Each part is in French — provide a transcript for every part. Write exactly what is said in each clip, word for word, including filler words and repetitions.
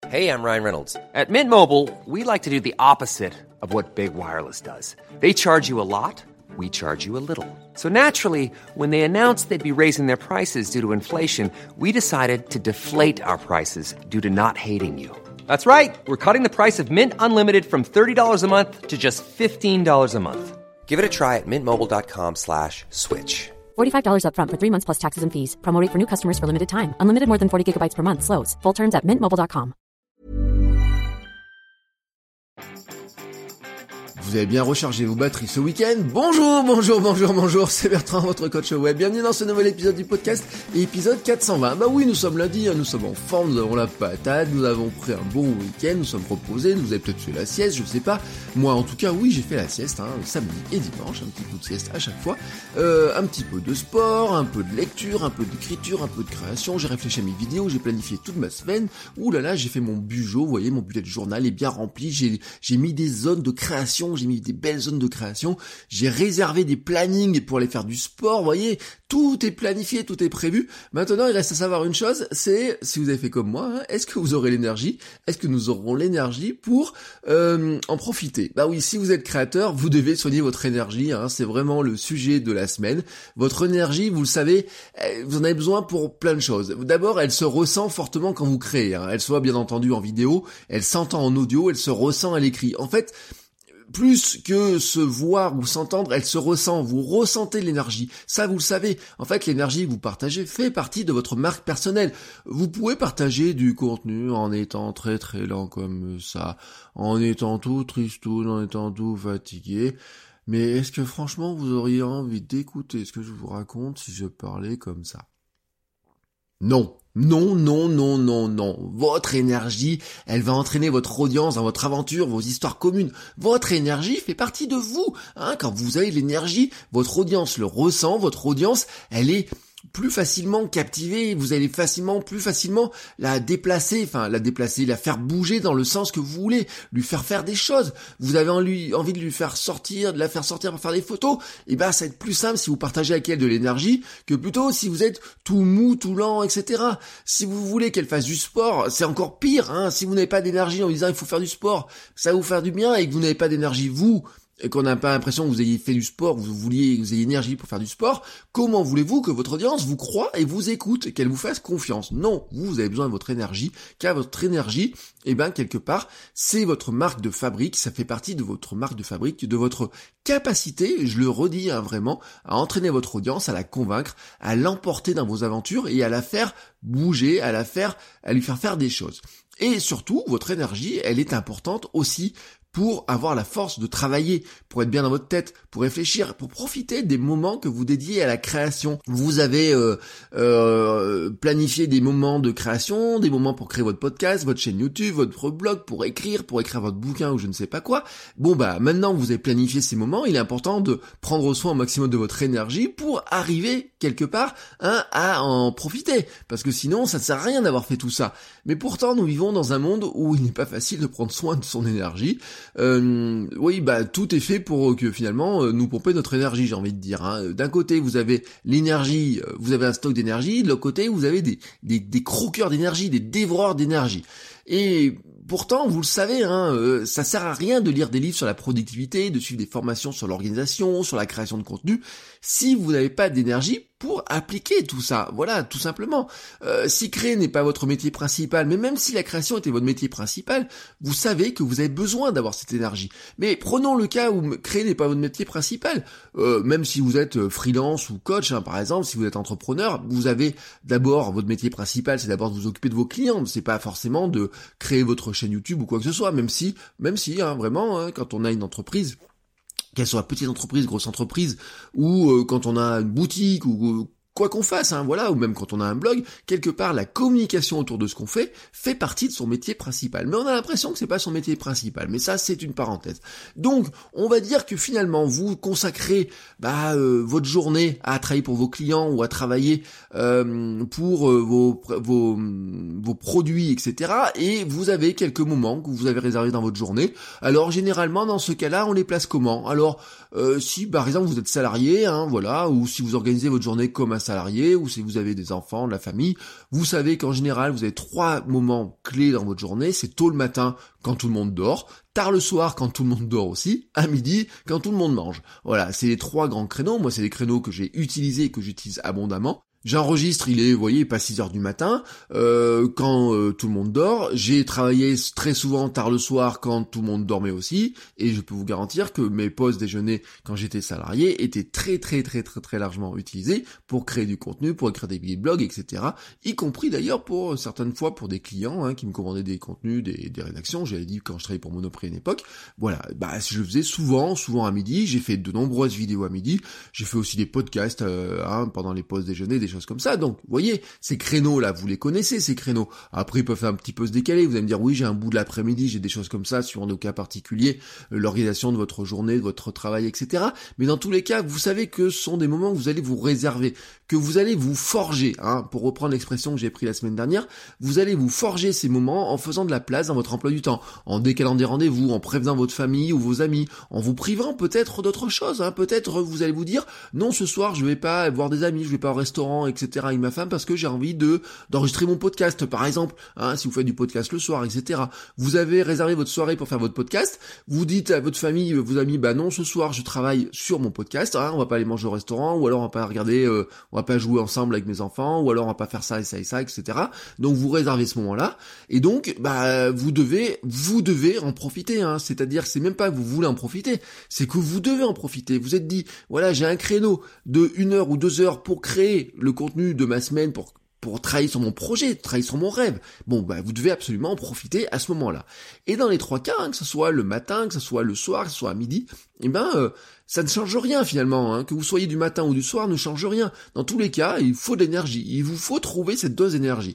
Hey, I'm Ryan Reynolds. At Mint Mobile, we like to do the opposite of what Big Wireless does. They charge you a lot, we charge you a little. So naturally, when they announced they'd be raising their prices due to inflation, we decided to deflate our prices due to not hating you. That's right. We're cutting the price of Mint Unlimited from thirty dollars a month to just fifteen dollars a month. Give it a try at mintmobile.com slash switch. forty-five dollars up front for three months plus taxes and fees. Promo rate for new customers for limited time. Unlimited more than forty gigabytes per month. Slows full terms at mint mobile dot com. Vous avez bien rechargé vos batteries ce week-end. Bonjour, bonjour, bonjour, bonjour, c'est Bertrand, votre coach web. Bienvenue dans ce nouvel épisode du podcast, épisode quatre cent vingt. Bah oui, nous sommes lundi, hein, nous sommes en forme, nous avons la patate, nous avons pris un bon week-end, nous sommes reposés, vous avez peut-être fait la sieste, je sais pas. Moi, en tout cas, oui, j'ai fait la sieste, hein, samedi et dimanche, un petit coup de sieste à chaque fois. Euh, un petit peu de sport, un peu de lecture, un peu d'écriture, un peu de création. J'ai réfléchi à mes vidéos, j'ai planifié toute ma semaine. Ouh là là, j'ai fait mon bujo, vous voyez, mon bullet journal est bien rempli. J'ai, j'ai mis des zones de création. J'ai mis des belles zones de création, j'ai réservé des plannings pour aller faire du sport, vous voyez, tout est planifié, tout est prévu. Maintenant, il reste à savoir une chose, c'est, si vous avez fait comme moi, hein, est-ce que vous aurez l'énergie, est-ce que nous aurons l'énergie pour euh, en profiter? Bah oui, si vous êtes créateur, vous devez soigner votre énergie, hein, c'est vraiment le sujet de la semaine. Votre énergie, vous le savez, vous en avez besoin pour plein de choses. D'abord, elle se ressent fortement quand vous créez, hein. Elle soit bien entendu en vidéo, elle s'entend en audio, elle se ressent à l'écrit. En fait, plus que se voir ou s'entendre, elle se ressent, vous ressentez l'énergie. Ça, vous le savez. En fait, l'énergie que vous partagez fait partie de votre marque personnelle. Vous pouvez partager du contenu en étant très très lent comme ça, en étant tout tristoun, en étant tout fatigué. Mais est-ce que franchement, vous auriez envie d'écouter ce que je vous raconte si je parlais comme ça? Non. Non, non, non, non, non. Votre énergie, elle va entraîner votre audience dans votre aventure, vos histoires communes. Votre énergie fait partie de vous. Hein, quand vous avez l'énergie, votre audience le ressent, votre audience, elle est plus facilement captivée, vous allez facilement, plus facilement la déplacer, enfin la déplacer, la faire bouger dans le sens que vous voulez, lui faire faire des choses. Vous avez envie, envie de lui faire sortir, de la faire sortir pour faire des photos, et ben ça va être plus simple si vous partagez avec elle de l'énergie que plutôt si vous êtes tout mou, tout lent, et cetera. Si vous voulez qu'elle fasse du sport, c'est encore pire, hein. Si vous n'avez pas d'énergie en lui disant il faut faire du sport, ça va vous faire du bien, et que vous n'avez pas d'énergie vous, et qu'on n'a pas l'impression que vous ayez fait du sport, que vous vouliez, que vous ayez énergie pour faire du sport, comment voulez-vous que votre audience vous croie et vous écoute, et qu'elle vous fasse confiance? Non, vous, vous avez besoin de votre énergie, car votre énergie, eh ben, quelque part, c'est votre marque de fabrique, ça fait partie de votre marque de fabrique, de votre capacité, je le redis, hein, vraiment, à entraîner votre audience, à la convaincre, à l'emporter dans vos aventures et à la faire bouger, à la faire, à lui faire faire des choses. Et surtout, votre énergie, elle est importante aussi pour avoir la force de travailler, pour être bien dans votre tête, pour réfléchir, pour profiter des moments que vous dédiez à la création. Vous avez euh, euh, planifié des moments de création, des moments pour créer votre podcast, votre chaîne YouTube, votre blog, pour écrire, pour écrire votre bouquin ou je ne sais pas quoi. Bon bah maintenant que vous avez planifié ces moments, il est important de prendre soin au maximum de votre énergie pour arriver quelque part hein, à en profiter. Parce que sinon, ça ne sert à rien d'avoir fait tout ça. Mais pourtant, nous vivons dans un monde où il n'est pas facile de prendre soin de son énergie. Euh, oui, bah tout est fait pour que finalement euh, nous pomper notre énergie, j'ai envie de dire. Hein. D'un côté, vous avez l'énergie, euh, vous avez un stock d'énergie. De l'autre côté, vous avez des, des, des croqueurs d'énergie, des dévoreurs d'énergie. Et pourtant, vous le savez, hein, euh, ça sert à rien de lire des livres sur la productivité, de suivre des formations sur l'organisation, sur la création de contenu, si vous n'avez pas d'énergie pour appliquer tout ça. Voilà, tout simplement. Euh, si créer n'est pas votre métier principal, mais même si la création était votre métier principal, vous savez que vous avez besoin d'avoir cette énergie. Mais prenons le cas où créer n'est pas votre métier principal. Euh, même si vous êtes freelance ou coach, hein, par exemple, si vous êtes entrepreneur, vous avez d'abord votre métier principal, c'est d'abord de vous occuper de vos clients. C'est pas forcément de créer votre chaîne YouTube ou quoi que ce soit, même si, même si, hein, vraiment, hein, quand on a une entreprise, qu'elle soit petite entreprise, grosse entreprise, ou euh, quand on a une boutique, ou euh, quoi qu'on fasse, hein, voilà, ou même quand on a un blog, quelque part la communication autour de ce qu'on fait fait partie de son métier principal. Mais on a l'impression que c'est pas son métier principal, mais ça c'est une parenthèse. Donc on va dire que finalement vous consacrez bah, euh, votre journée à travailler pour vos clients ou à travailler euh, pour euh, vos, vos, vos produits, et cetera. Et vous avez quelques moments que vous avez réservés dans votre journée. Alors généralement dans ce cas-là, on les place comment? Alors euh, si par exemple vous êtes salarié, hein, voilà, ou si vous organisez votre journée comme un salarié ou si vous avez des enfants, de la famille, vous savez qu'en général, vous avez trois moments clés dans votre journée. C'est tôt le matin, quand tout le monde dort, tard le soir, quand tout le monde dort aussi, à midi, quand tout le monde mange. Voilà, c'est les trois grands créneaux. Moi, c'est des créneaux que j'ai utilisés et que j'utilise abondamment. J'enregistre, il est, vous voyez, pas six heures du matin, euh, quand euh, tout le monde dort. J'ai travaillé très souvent tard le soir quand tout le monde dormait aussi, et je peux vous garantir que mes pauses déjeuner quand j'étais salarié étaient très très très très très largement utilisées pour créer du contenu, pour écrire des billets de blog, et cetera. Y compris d'ailleurs pour certaines fois pour des clients hein, qui me commandaient des contenus, des, des rédactions. J'avais dit quand je travaillais pour Monoprix à une époque, voilà, bah je le faisais souvent, souvent à midi. J'ai fait de nombreuses vidéos à midi. J'ai fait aussi des podcasts euh, hein, pendant les pauses déjeuner, des choses comme ça. Donc, vous voyez, ces créneaux-là, vous les connaissez, ces créneaux. Après, ils peuvent un petit peu se décaler. Vous allez me dire, oui, j'ai un bout de l'après-midi, j'ai des choses comme ça sur nos cas particuliers, euh, l'organisation de votre journée, de votre travail, et cetera. Mais dans tous les cas, vous savez que ce sont des moments que vous allez vous réserver, que vous allez vous forger, hein, pour reprendre l'expression que j'ai prise la semaine dernière, vous allez vous forger ces moments en faisant de la place dans votre emploi du temps, en décalant des rendez-vous, en prévenant votre famille ou vos amis, en vous privant peut-être d'autres choses, hein. Peut-être vous allez vous dire, non, ce soir, je vais pas voir des amis, je vais pas au restaurant, et cetera avec ma femme parce que j'ai envie de d'enregistrer mon podcast, par exemple, hein, si vous faites du podcast le soir, et cetera. Vous avez réservé votre soirée pour faire votre podcast, vous dites à votre famille, vos amis, bah non, ce soir, je travaille sur mon podcast, hein, on va pas aller manger au restaurant, ou alors on va pas regarder, euh, on va pas jouer ensemble avec mes enfants, ou alors on va pas faire ça et ça et ça, et cetera. Donc vous réservez ce moment-là, et donc, bah, vous devez, vous devez en profiter, hein. C'est-à-dire que c'est même pas que vous voulez en profiter, c'est que vous devez en profiter. Vous êtes dit, voilà, j'ai un créneau de une heure ou deux heures pour créer le contenu de ma semaine, pour pour travailler sur mon projet, travailler sur mon rêve. Bon, bah, vous devez absolument en profiter à ce moment-là. Et dans les trois cas, hein, que ce soit le matin, que ce soit le soir, que ce soit à midi, eh ben, euh, ça ne change rien finalement, hein. Que vous soyez du matin ou du soir ne change rien. Dans tous les cas, il faut de l'énergie. Il vous faut trouver cette dose d'énergie.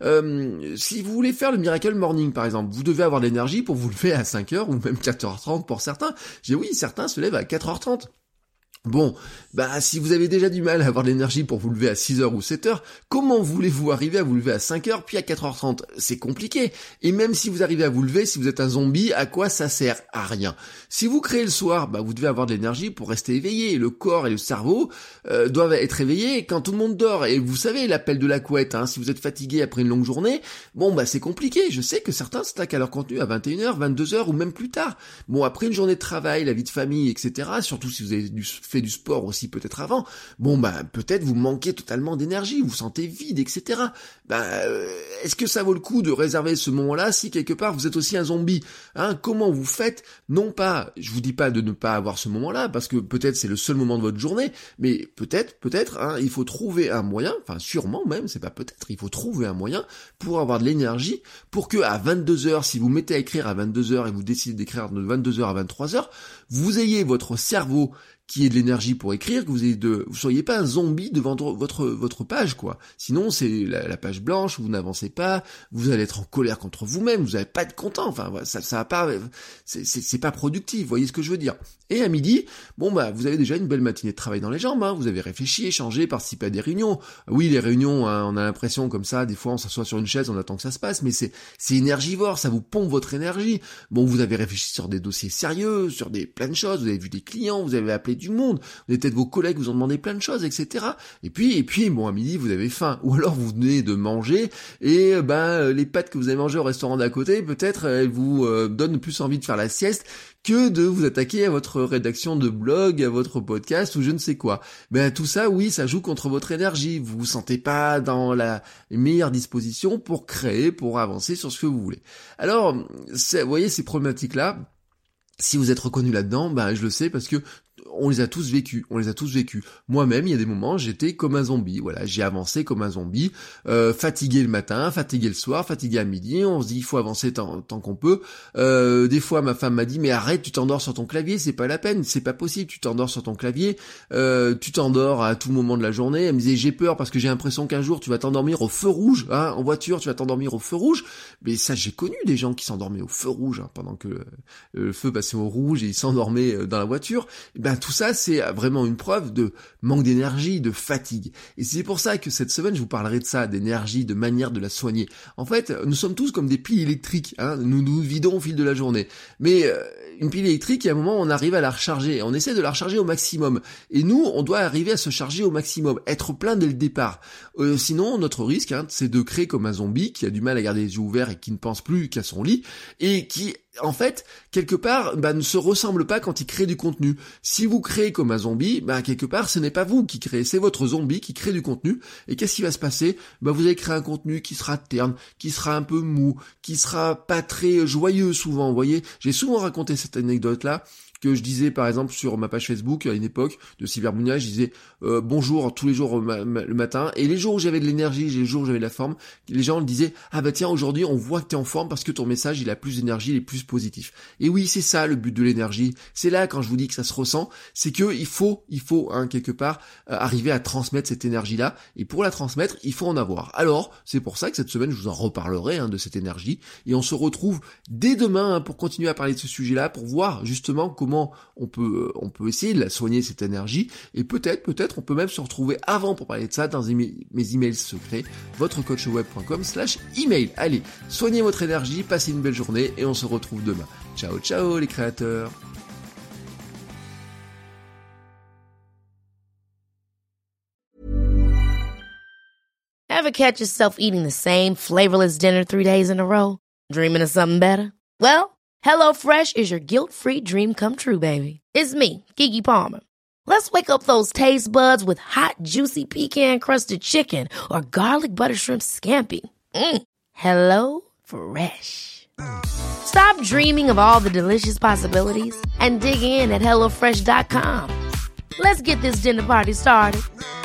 Euh, si vous voulez faire le Miracle Morning, par exemple, vous devez avoir de l'énergie pour vous lever à cinq heures ou même quatre heures trente pour certains. J'ai oui, certains se lèvent à quatre heures trente. Bon, bah si vous avez déjà du mal à avoir de l'énergie pour vous lever à six heures ou sept heures, comment voulez-vous arriver à vous lever à cinq heures puis à quatre heures trente? C'est compliqué. Et même si vous arrivez à vous lever, si vous êtes un zombie, à quoi ça sert? À rien. Si vous créez le soir, bah vous devez avoir de l'énergie pour rester éveillé. Le corps et le cerveau euh, doivent être éveillés quand tout le monde dort. Et vous savez, l'appel de la couette, hein, si vous êtes fatigué après une longue journée, bon bah c'est compliqué. Je sais que certains s'attaquent à leur contenu à vingt et une heures, vingt-deux heures ou même plus tard. Bon, après une journée de travail, la vie de famille, et cetera, surtout si vous avez du fait du sport aussi peut-être avant, bon bah peut-être vous manquez totalement d'énergie, vous vous sentez vide, et cetera. Bah euh, est-ce que ça vaut le coup de réserver ce moment-là si quelque part vous êtes aussi un zombie, hein? Comment vous faites? Non pas, je vous dis pas de ne pas avoir ce moment-là, parce que peut-être c'est le seul moment de votre journée, mais peut-être, peut-être, hein, il faut trouver un moyen, enfin sûrement même, c'est pas peut-être, il faut trouver un moyen pour avoir de l'énergie, pour que à vingt-deux heures, si vous mettez à écrire à vingt-deux heures et vous décidez d'écrire de vingt-deux heures à vingt-trois heures, vous ayez votre cerveau qui ait de l'énergie pour écrire, que vous ayez de, vous soyez pas un zombie devant votre votre page, quoi. Sinon, c'est la, la page blanche, vous n'avancez pas, vous allez être en colère contre vous-même, vous allez pas être content. Enfin, ça, ça va pas, c'est, c'est, c'est pas productif. Vous voyez ce que je veux dire. Et à midi, bon bah, vous avez déjà une belle matinée de travail dans les jambes. Hein. Vous avez réfléchi, échangé, participé à des réunions. Oui, les réunions, hein, on a l'impression comme ça, des fois, on s'assoit sur une chaise, on attend que ça se passe, mais c'est c'est énergivore, ça vous pompe votre énergie. Bon, vous avez réfléchi sur des dossiers sérieux, sur des plein de choses. Vous avez vu des clients, vous avez appelé du monde, vous avez peut-être vos collègues vous ont demandé plein de choses, et cetera. Et puis, et puis, bon, à midi, vous avez faim. Ou alors, vous venez de manger, et ben, les pâtes que vous avez mangées au restaurant d'à côté, peut-être, elles vous euh, donnent plus envie de faire la sieste que de vous attaquer à votre rédaction de blog, à votre podcast, ou je ne sais quoi. Ben, tout ça, oui, ça joue contre votre énergie. Vous vous sentez pas dans la meilleure disposition pour créer, pour avancer sur ce que vous voulez. Alors, vous voyez, ces problématiques-là, si vous êtes reconnu là-dedans, ben, je le sais parce que on les a tous vécus, on les a tous vécus. Moi-même, il y a des moments, j'étais comme un zombie, voilà, j'ai avancé comme un zombie, euh, fatigué le matin, fatigué le soir, fatigué à midi, on se dit il faut avancer tant, tant qu'on peut. Euh, des fois, ma femme m'a dit mais arrête, tu t'endors sur ton clavier, c'est pas la peine, c'est pas possible, tu t'endors sur ton clavier, euh, tu t'endors à tout moment de la journée. Elle me disait j'ai peur parce que j'ai l'impression qu'un jour tu vas t'endormir au feu rouge, hein, en voiture, tu vas t'endormir au feu rouge. Mais ça, j'ai connu des gens qui s'endormaient au feu rouge, hein, pendant que euh, le feu passait au rouge et ils s'endormaient dans la voiture. Ben, ben tout ça c'est vraiment une preuve de manque d'énergie, de fatigue. Et c'est pour ça que cette semaine je vous parlerai de ça, d'énergie, de manière de la soigner. En fait, nous sommes tous comme des piles électriques, hein, nous nous vidons au fil de la journée. Mais euh, une pile électrique, il y a un moment on arrive à la recharger, on essaie de la recharger au maximum. Et nous, on doit arriver à se charger au maximum, être plein dès le départ. Euh, sinon, notre risque, hein, c'est de créer comme un zombie qui a du mal à garder les yeux ouverts et qui ne pense plus qu'à son lit et qui en fait, quelque part, bah, ne se ressemble pas quand il crée du contenu. Si vous créez comme un zombie, bah, quelque part, ce n'est pas vous qui créez, c'est votre zombie qui crée du contenu. Et qu'est-ce qui va se passer? Bah, vous allez créer un contenu qui sera terne, qui sera un peu mou, qui sera pas très joyeux souvent, vous voyez. J'ai souvent raconté cette anecdote-là, que je disais par exemple sur ma page Facebook à une époque de Cyberbunia, je disais euh, bonjour tous les jours ma, ma, le matin, et les jours où j'avais de l'énergie, les jours où j'avais de la forme, les gens me disaient ah bah tiens aujourd'hui on voit que t'es en forme parce que ton message il a plus d'énergie, il est plus positif. Et oui c'est ça le but de l'énergie, c'est là quand je vous dis que ça se ressent, c'est que il faut, il faut hein, quelque part euh, arriver à transmettre cette énergie là, et pour la transmettre il faut en avoir. Alors c'est pour ça que cette semaine je vous en reparlerai hein, de cette énergie, et on se retrouve dès demain hein, pour continuer à parler de ce sujet là, pour voir justement comment on peut on peut essayer de la soigner cette énergie, et peut-être peut-être on peut même se retrouver avant pour parler de ça dans mes emails secrets, votrecoachweb point com slash email. Allez, soignez votre énergie, passez une belle journée et on se retrouve demain. Ciao ciao les créateurs. Ever catch yourself eating the same flavorless dinner three days in a row? Dreaming of something better? Well, HelloFresh is your guilt-free dream come true, baby. It's me, Keke Palmer. Let's wake up those taste buds with hot, juicy pecan-crusted chicken or garlic butter shrimp scampi. Mm. Hello Fresh. Stop dreaming of all the delicious possibilities and dig in at hello fresh dot com. Let's get this dinner party started.